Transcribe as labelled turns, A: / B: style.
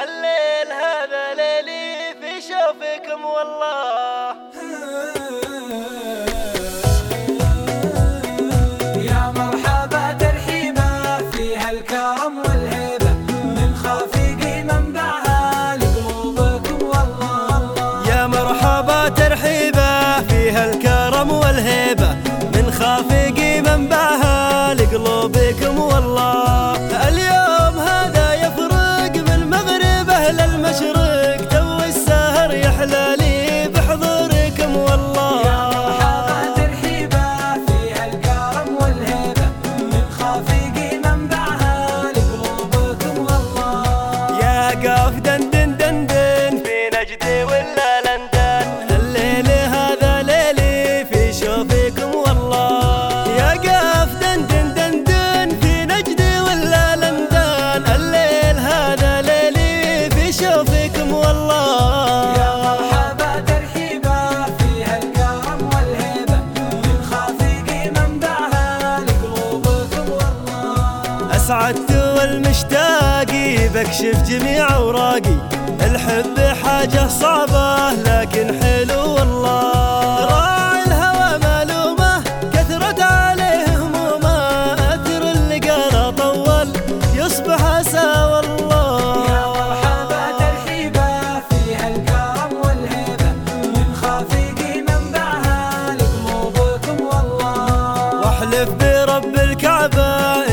A: الليل هذا ليلي في شوفكم والله.
B: يا مرحبا ترحيبا فيها الكرم والهيبة من خافق منبعها لقلوبكم والله.
A: يا مرحبا ترحيبا فيها الكرم والهيبة من خافق منبعها لقلوبكم والله. اليوم هذا يفرق من مغربه للمشرق، تو السهر يحلى لي بحضوركم والله.
B: يا مرحبا ترحيبا فيها الكرم والهيبة من خافق منبعها لقلوبكم والله.
A: يا قاف دندن دندن في نجدي ولا لندن، الليل هذا ليلي في شوفكم والله. يا قاف دندن دندن في نجدي ولا لندن، الليل هذا ليلي في شوفكم والله.
B: يا مرحبا ترحيبا فيها الكرم والهيبة من خافق منبعها لقلوبكم والله.
A: أسعدت والمشتاقي بكشف جميع أوراقي، الحب حاجة صعبة لكن حلو والله. راعي الهوى مالومة كثرت عليه همومه، أثر اللي قال طول يصبح أسى والله.
B: يا مرحبا ترحيبا فيها الكرم والهيبة من خافق منبعها لقلوبكم والله.
A: واحلف برب الكعبة